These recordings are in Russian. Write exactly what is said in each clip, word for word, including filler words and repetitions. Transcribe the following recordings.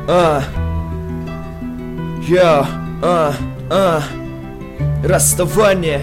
А, я, а, а, расставание.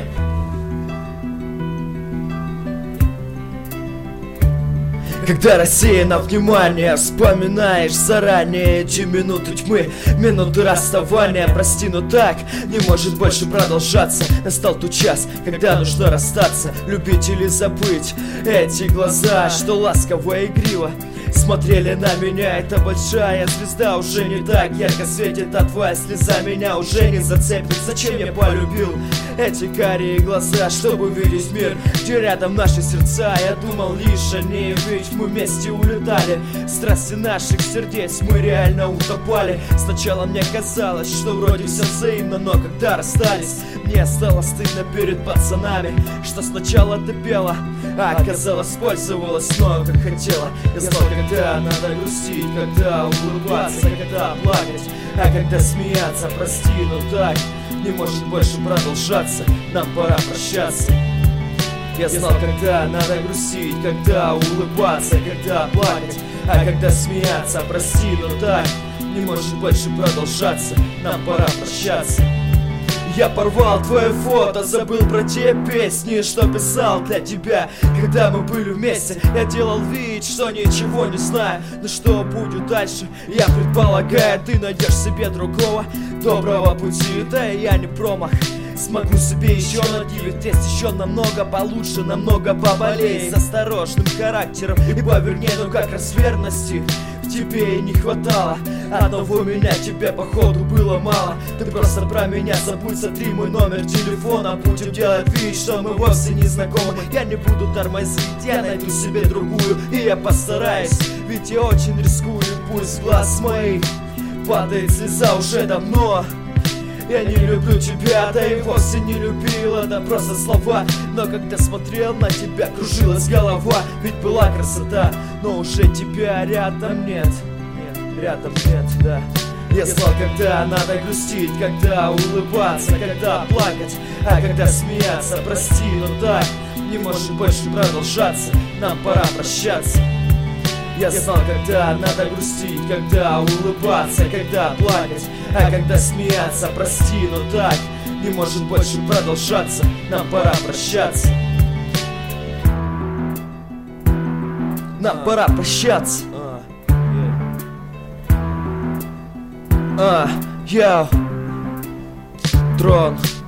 Когда рассеяно внимание, вспоминаешь заранее эти минуты тьмы, минуты расставания. Прости, но так не может больше продолжаться. Настал тот час, когда нужно расстаться, любить или забыть. Эти глаза, что ласково и игриво смотрели на меня, эта большая звезда уже не так ярко светит, а твоя слеза меня уже не зацепит. Зачем я полюбил эти карие глаза, чтобы видеть мир, где рядом наши сердца? Я думал лишь о ней, ведь мы вместе улетали. Страсти наших сердец мы реально утопали. Сначала мне казалось, что вроде все взаимно, но когда расстались, мне стало стыдно перед пацанами, что сначала ты пела, а оказалось пользовалась, но как хотела. Я знал, когда надо грустить, когда улыбаться, когда плакать, а когда смеяться. Прости, но так не может больше продолжаться, нам пора прощаться. Я знал, когда надо грустить, когда улыбаться, когда плакать, а когда смеяться. Прости, но так не может больше продолжаться, нам пора прощаться. Я порвал твое фото, забыл про те песни, что писал для тебя, когда мы были вместе. Я делал вид, что ничего не знаю, но что будет дальше, я предполагаю. Ты найдешь себе другого доброго пути, да и я не промах. Смогу себе еще надивить, есть еще намного получше, намного поболее, с осторожным характером и повернее, ну как раз верности в тебе и не хватало. Одного меня тебе походу было мало. Ты просто про меня забудь, сотри мой номер телефона. Будем делать вид, что мы вовсе не знакомы. Я не буду тормозить, я найду себе другую, и я постараюсь, ведь я очень рискую. Пусть с глаз моих падает слеза уже давно. Я не люблю тебя, да и вовсе не любила, да просто слова. Но когда смотрел на тебя, кружилась голова. Ведь была красота, но уже тебя рядом нет. Нет, рядом нет, да. Я знал, когда надо грустить, когда улыбаться, когда плакать, а когда смеяться. Прости, но так не может больше продолжаться, нам пора прощаться. Я знал, когда надо грустить, когда улыбаться, когда плакать, а когда смеяться. Прости, но так не может больше продолжаться, нам пора прощаться. Нам пора прощаться. А, я Трон.